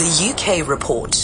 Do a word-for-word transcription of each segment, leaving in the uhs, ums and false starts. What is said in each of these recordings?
The U K Report.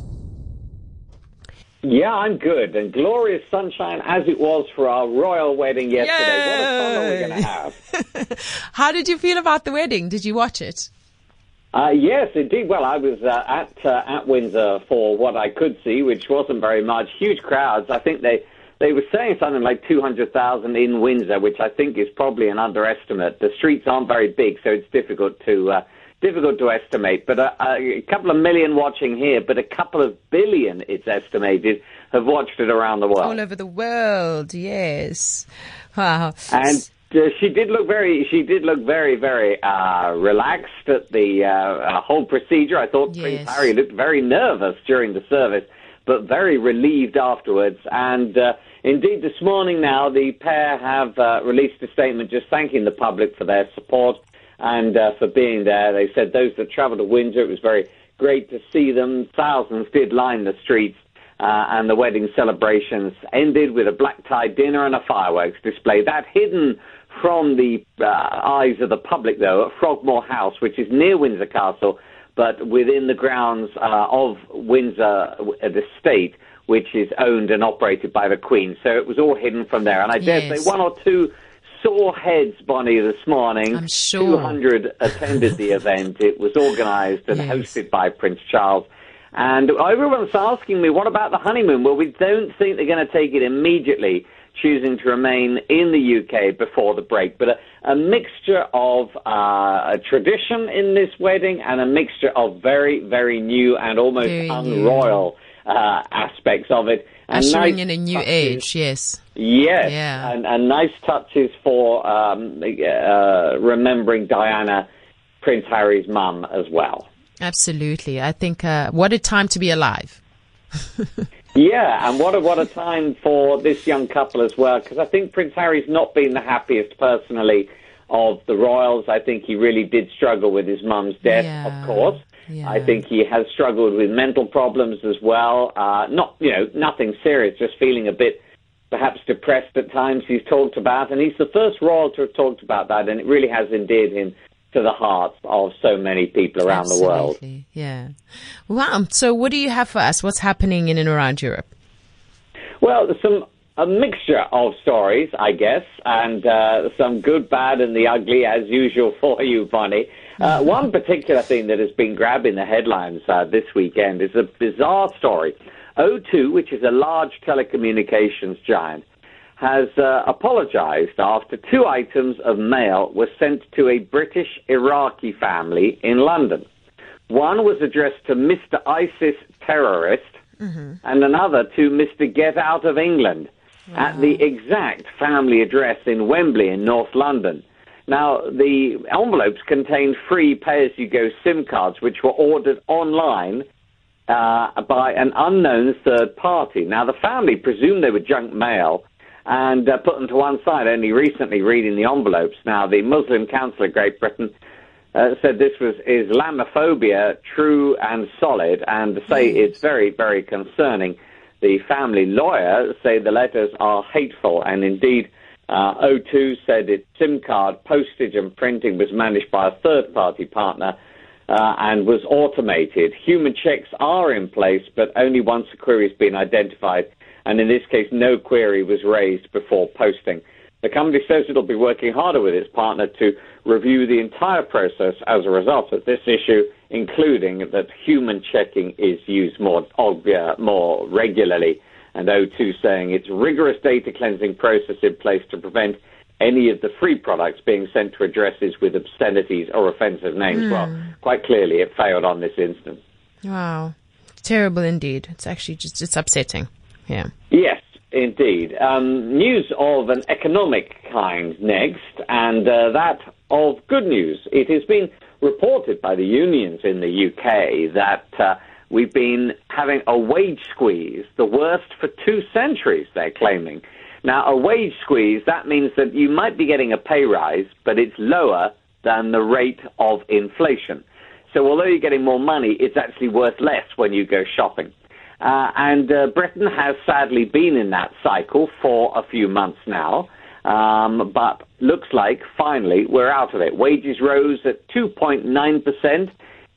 Yeah, I'm good. And glorious sunshine as it was for our royal wedding yesterday. Yay! What a summer we're going to have. How did you feel about the wedding? Did you watch it? Uh, yes, indeed. Well, I was uh, at uh, at Windsor for what I could see, which wasn't very much. Huge crowds. I think they, they were saying something like two hundred thousand in Windsor, which I think is probably an underestimate. The streets aren't very big, so it's difficult to... Uh, Difficult to estimate, but a, a couple of million watching here, but a couple of billion, it's estimated, have watched it around the world. All over the world, yes. Wow. And uh, she did look very, she did look very, very uh, relaxed at the uh, whole procedure. I thought Yes. Prince Harry looked very nervous during the service, but very relieved afterwards. And uh, indeed, this morning now, the pair have uh, released a statement just thanking the public for their support and uh, for being there. They said those that travelled to Windsor, it was very great to see them. Thousands did line the streets, uh, and the wedding celebrations ended with a black-tie dinner and a fireworks display. That hidden from the uh, eyes of the public, though, at Frogmore House, which is near Windsor Castle, but within the grounds uh, of Windsor, uh, the estate, which is owned and operated by the Queen. So it was all hidden from there. And I dare Yes. say one or two sore heads, Bonnie, this morning. I'm sure. two hundred attended the event. It was organised and Yes. hosted by Prince Charles. And everyone's asking me, what about the honeymoon? Well, we don't think they're going to take it immediately, choosing to remain in the U K before the break. But a, a mixture of uh, a tradition in this wedding and a mixture of very, very new and almost Very unroyal uh, aspects of it. And Ushering nice in a new touches. age, yes. Yes, Yeah. and, and nice touches for um, uh, remembering Diana, Prince Harry's mum, as well. Absolutely. I think, uh, what a time to be alive. Yeah, and what a, what a time for this young couple as well, because I think Prince Harry's not been the happiest personally of the royals. I think he really did struggle with his mum's death, Yeah. of course. Yeah. I think he has struggled with mental problems as well. Uh, not, you know, nothing serious, just feeling a bit perhaps depressed at times he's talked about. And he's the first royal to have talked about that, and it really has endeared him to the hearts of so many people around Absolutely. the world. Yeah. Wow. So what do you have for us? What's happening in and around Europe? Well, some a mixture of stories, I guess, and uh, some good, bad, and the ugly, as usual for you, Bonnie. Uh, one particular thing that has been grabbing the headlines uh, this weekend is a bizarre story. O two, which is a large telecommunications giant, has uh, apologized after two items of mail were sent to a British Iraqi family in London. One was addressed to Mister ISIS terrorist, mm-hmm. and another to Mister Get Out of England, wow. at the exact family address in Wembley in North London. Now, the envelopes contained free pay-as-you-go SIM cards, which were ordered online uh, by an unknown third party. Now, the family presumed they were junk mail and uh, put them to one side, only recently reading the envelopes. Now, the Muslim Council of Great Britain uh, said this was Islamophobia, true and solid, and to say it's very, very concerning. The family lawyer say the letters are hateful, and indeed, Uh, O two said its SIM card postage and printing was managed by a third-party partner uh, and was automated. Human checks are in place, but only once a query has been identified, and in this case, no query was raised before posting. The company says it'll be working harder with its partner to review the entire process as a result of this issue, including that human checking is used more, uh, more regularly. And O two saying its rigorous data cleansing process in place to prevent any of the free products being sent to addresses with obscenities or offensive names. Mm. Well, quite clearly it failed on this instance. Wow. Terrible indeed. It's actually just, it's upsetting. Yeah. Yes, indeed. Um, news of an economic kind next, and uh, that of good news. It has been reported by the unions in the U K that uh, we've been having a wage squeeze, the worst for two centuries, they're claiming. Now, a wage squeeze, that means that you might be getting a pay rise, but it's lower than the rate of inflation. So although you're getting more money, it's actually worth less when you go shopping. Uh, and uh, Britain has sadly been in that cycle for a few months now, um, but looks like finally we're out of it. Wages rose at two point nine percent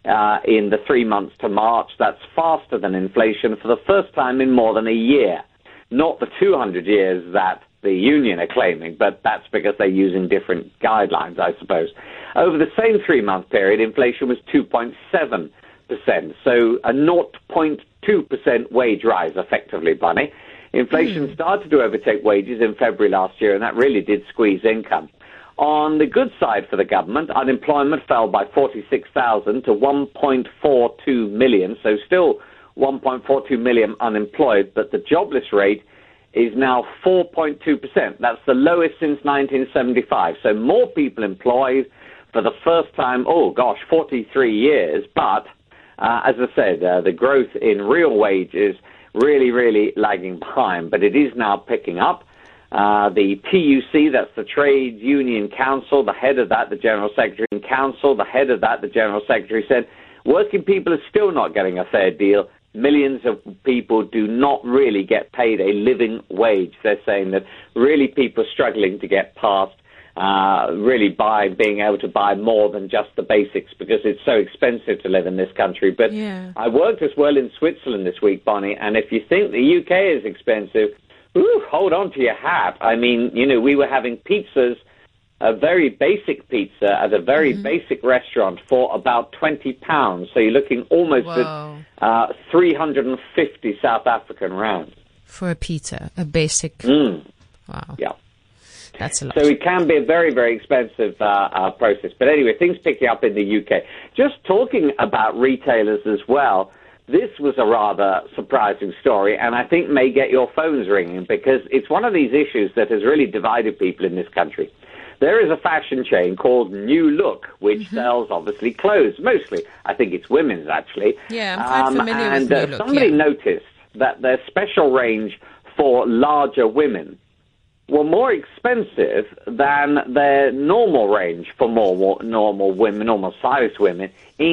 uh, in the three months to March. That's faster than inflation for the first time in more than a year. Not the two hundred years that the union are claiming, but that's because they're using different guidelines, I suppose. Over the same three-month period, inflation was two point seven percent, so a zero point two percent wage rise, effectively, Bunny. Inflation mm. started to overtake wages in February last year, and that really did squeeze income. On the good side for the government, unemployment fell by forty-six thousand to one point four two million, so still one point four two million unemployed, but the jobless rate is now four point two percent. That's the lowest since nineteen seventy-five. So more people employed for the first time, oh gosh, forty-three years. But, uh, as I said, uh, the growth in real wages really, really lagging behind. But it is now picking up. Uh, the T U C, that's the Trade Union Council, the head of that, the General Secretary in Council, the head of that, the General Secretary said, working people are still not getting a fair deal. Millions of people do not really get paid a living wage. They're saying that really people are struggling to get past, uh, really by being able to buy more than just the basics because it's so expensive to live in this country. But yeah. I worked as well in Switzerland this week, Bonnie, and if you think the U K is expensive, ooh, hold on to your hat. I mean, you know, we were having pizzas, a very basic pizza at a very mm-hmm. basic restaurant for about twenty pounds. So you're looking almost Whoa. at uh, three hundred fifty South African rand. For a pizza, a basic. Mm. Wow. Yeah. That's a lot. So it can be a very, very expensive uh, uh, process. But anyway, things picking up in the U K. Just talking about retailers as well, this was a rather surprising story, and I think may get your phones ringing because it's one of these issues that has really divided people in this country. There is a fashion chain called New Look, which mm-hmm. sells, obviously, clothes, mostly. I think it's women's, actually. Yeah, I'm quite um, familiar and, with New uh, Look. somebody yeah. noticed that their special range for larger women were more expensive than their normal range for more normal women, normal-sized women,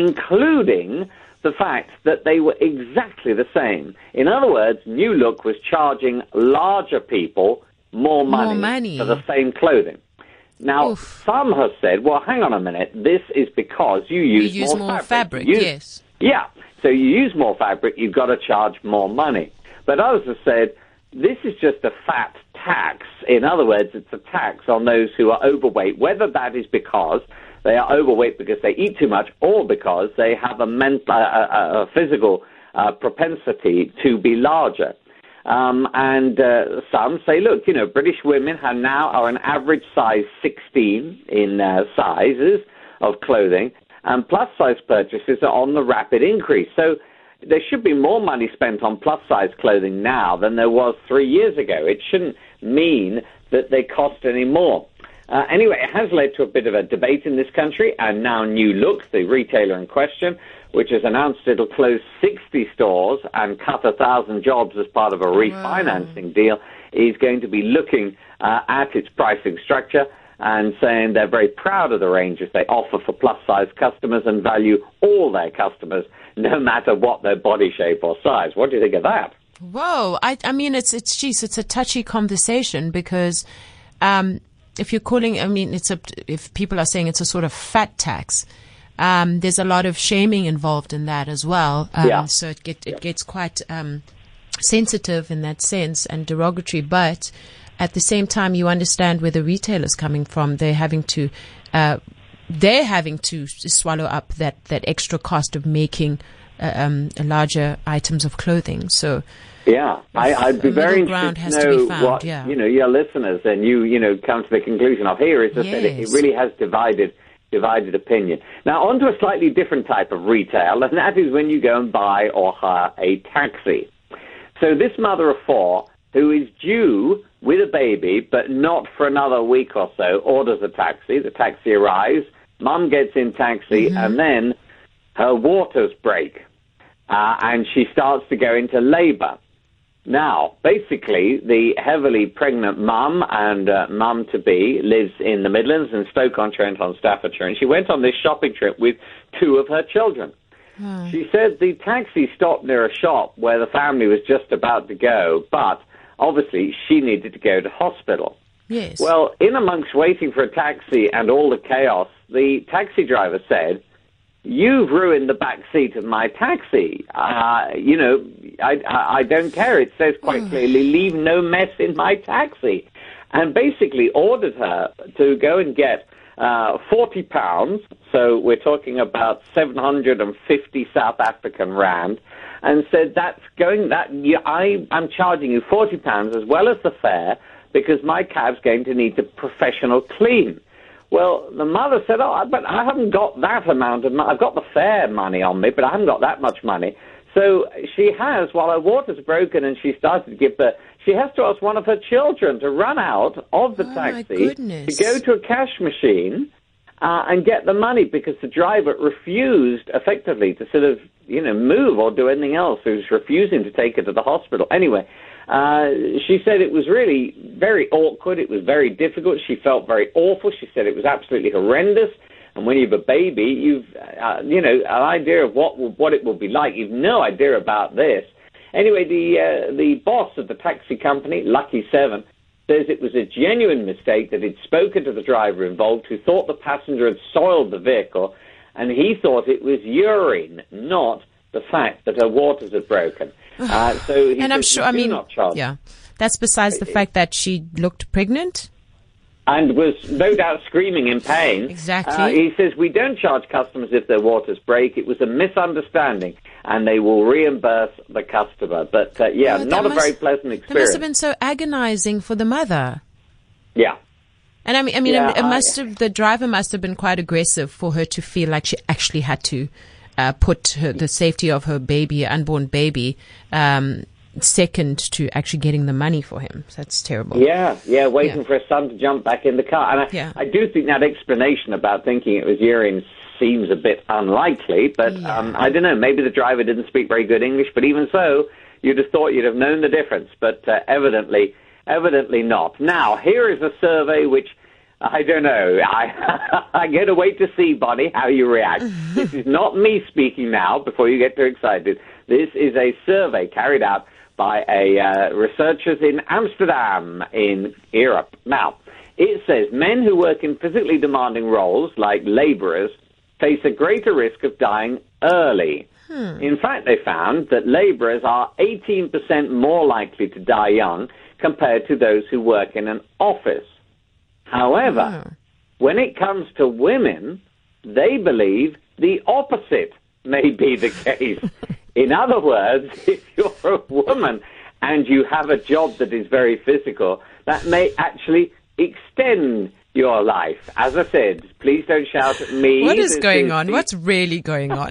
including the fact that they were exactly the same. In other words, New Look was charging larger people more money, more money. for the same clothing. Now, Oof. some have said, well, hang on a minute, this is because you use, you use more, more fabric. fabric You use, yes. Yeah, so you use more fabric, you've got to charge more money. But others have said, this is just a fat tax. In other words, it's a tax on those who are overweight, whether that is because they are overweight because they eat too much or because they have a, mental, a, a physical uh, propensity to be larger. Um, and uh, some say, look, you know, British women have now are an average size sixteen in uh, sizes of clothing, and plus-size purchases are on the rapid increase. So there should be more money spent on plus-size clothing now than there was three years ago. It shouldn't mean that they cost any more. Uh, anyway, it has led to a bit of a debate in this country, and now New Look, the retailer in question, which has announced it'll close sixty stores and cut one thousand jobs as part of a refinancing wow. deal, is going to be looking uh, at its pricing structure and saying they're very proud of the ranges they offer for plus-size customers and value all their customers, no matter what their body shape or size. What do you think of that? Whoa. I, I mean, it's, it's, geez, it's a touchy conversation because, um, if you're calling, I mean, it's a, if people are saying it's a sort of fat tax, um, there's a lot of shaming involved in that as well. Um, yeah. So it get, it gets quite, um, sensitive in that sense and derogatory, but at the same time, you understand where the retailer's coming from. They're having to, uh, they're having to swallow up that, that extra cost of making, uh, um, larger items of clothing. So, yeah, I, I'd be very interested to know found, what, yeah. you know, your listeners and you, you know, come to the conclusion of here is that yes. it, it really has divided, divided opinion. Now, on to a slightly different type of retail, and that is when you go and buy or hire a taxi. So this mother of four, who is due with a baby, but not for another week or so, orders a taxi. The taxi arrives, mum gets in taxi, mm-hmm. and then her waters break, uh, and she starts to go into labor. Now, basically, the heavily pregnant mum and uh, mum-to-be lives in the Midlands in Stoke-on-Trent on Staffordshire, and she went on this shopping trip with two of her children. Hmm. She said the taxi stopped near a shop where the family was just about to go, but obviously she needed to go to hospital. Yes. Well, in amongst waiting for a taxi and all the chaos, the taxi driver said, you've ruined the back seat of my taxi. Uh, you know, I, I, I don't care. It says quite clearly, leave no mess in my taxi. And basically ordered her to go and get uh, forty pounds, so we're talking about seven hundred fifty South African rand, and said, that's going, that you, I, I'm charging you forty pounds as well as the fare because my cab's going to need the professional clean. Well, the mother said, oh, but I haven't got that amount of money. I've got the fare money on me, but I haven't got that much money. So she has, while her water's broken and she started to give birth, she has to ask one of her children to run out of the oh taxi to go to a cash machine uh, and get the money because the driver refused effectively to sort of, you know, move or do anything else. He was refusing to take her to the hospital. Anyway, uh, she said it was really very awkward. It was very difficult. She felt very awful. She said it was absolutely horrendous. And when you have a baby, you've, uh, you know, an idea of what will, what it will be like. You've no idea about this. Anyway, the uh, the boss of the taxi company, Lucky Seven, says it was a genuine mistake, that he'd spoken to the driver involved who thought the passenger had soiled the vehicle, and he thought it was urine, not the fact that her waters had broken. Uh, so he and I'm sure, I mean, not charge. Yeah, that's besides the fact that she looked pregnant. And was no doubt screaming in pain. Exactly. Uh, he says, we don't charge customers if their waters break. It was a misunderstanding, and they will reimburse the customer. But, uh, yeah, oh, not a must, very pleasant experience. That must have been so agonizing for the mother. Yeah. And I mean, I mean, yeah, it must have, the driver must have been quite aggressive for her to feel like she actually had to uh, put her, the safety of her baby, unborn baby, um, second to actually getting the money for him. So that's terrible. Yeah, yeah, waiting yeah. for his son to jump back in the car. And I, yeah. I do think that explanation about thinking it was urine seems a bit unlikely, but yeah. um, I don't know, maybe the driver didn't speak very good English, but even so, you'd have thought you'd have known the difference, but uh, evidently, evidently not. Now, here is a survey which, I don't know, I, I'm going to wait to see, Bonnie, how you react. This is not me speaking now, before you get too excited. This is a survey carried out by a uh, researchers in Amsterdam in Europe. Now, it says men who work in physically demanding roles, like laborers, face a greater risk of dying early. Hmm. In fact, they found that laborers are eighteen percent more likely to die young compared to those who work in an office. However, oh. when it comes to women, they believe the opposite may be the case. In other words, if you're a woman and you have a job that is very physical, that may actually extend your life. As I said, please don't shout at me. What is this going is on? The... What's really going on?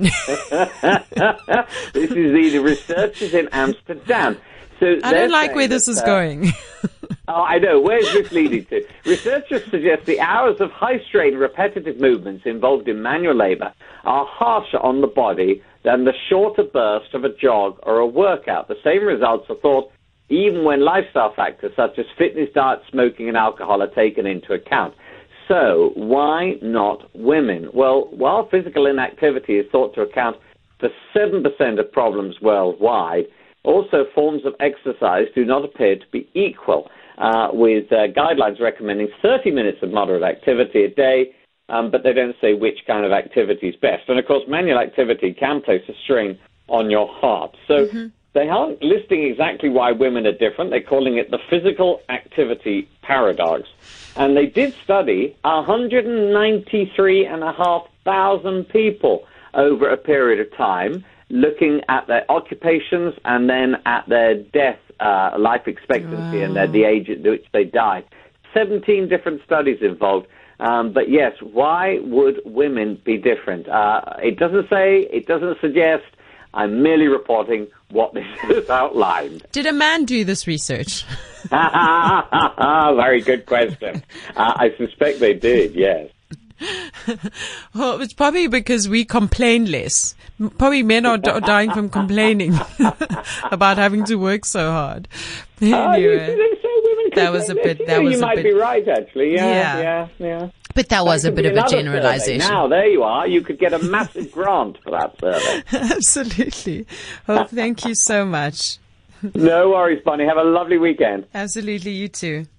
This is the, the researchers in Amsterdam. So I don't like where this that, is uh, going. Oh, I know. Where's this leading to? Researchers suggest the hours of high-strain repetitive movements involved in manual labor are harsher on the body than the shorter burst of a jog or a workout. The same results are thought even when lifestyle factors such as fitness, diet, smoking, and alcohol are taken into account. So why not women? Well, while physical inactivity is thought to account for seven percent of problems worldwide, also forms of exercise do not appear to be equal, uh, with uh, guidelines recommending thirty minutes of moderate activity a day, um, but they don't say which kind of activity is best. And, of course, manual activity can place a strain on your heart. So mm-hmm. they aren't listing exactly why women are different. They're calling it the physical activity paradox. And they did study one hundred ninety-three thousand five hundred people over a period of time, looking at their occupations and then at their death, uh, life expectancy, wow. and their, the age at which they died. seventeen different studies involved. Um, but yes, why would women be different? Uh, it doesn't say, it doesn't suggest. I'm merely reporting what this is outlined. Did a man do this research? Very good question. Uh, I suspect they did, yes. Well, it's probably because we complain less. Probably men are d- dying from complaining about having to work so hard. Anyway, uh, you, you say women that was a bit. That you was you a might bit, be right, actually. Yeah, yeah, yeah. yeah. But that was that a bit of a generalization. Survey. Now, there you are. You could get a massive grant for that survey. Absolutely. Well, thank you so much. No worries, Bonnie. Have a lovely weekend. Absolutely. You too.